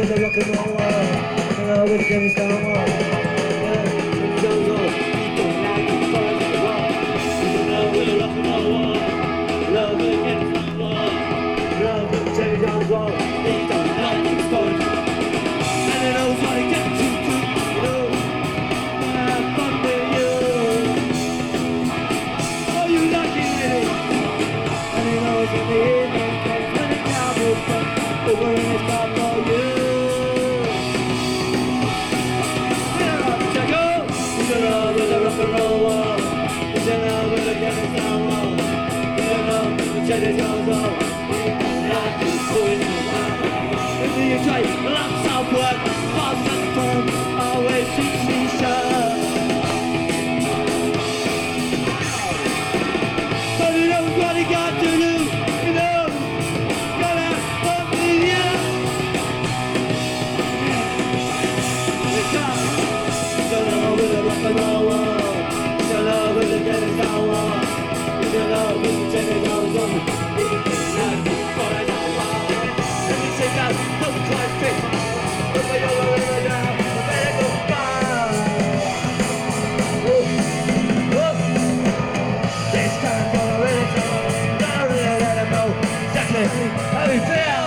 with the rock and roll world. You know, with the Kenny Stone world. Yeah, so people like to fight the war. You know, with the rock and roll world. Love with the Kenny Stone world. Love with the Kenny Stone world. They don't like to fight. And they know what it gets you to. You know, have fun with you. Oh, you lucky lady. And he knows when the evening comes, when the cowboys come over in his car for you. He's in love with the rock and roll world. He's in love with the Kenny Stone world. He's in love with the Kenny Stone world. He's like to do it in the world. In the UK, the love southward, fast and firm, always keeps me sure. But he knows what he got to do. He knows, gotta fuck with you. He's in love with the rock and roll world. He's in love with the Kenny Stone world. He's in love with the Kenny Stone world. He's in love with the world. Let me take that double twice pick. Look at your river down, the medical bar. This time for a really trouble. Don't really let him know exactly how he feels.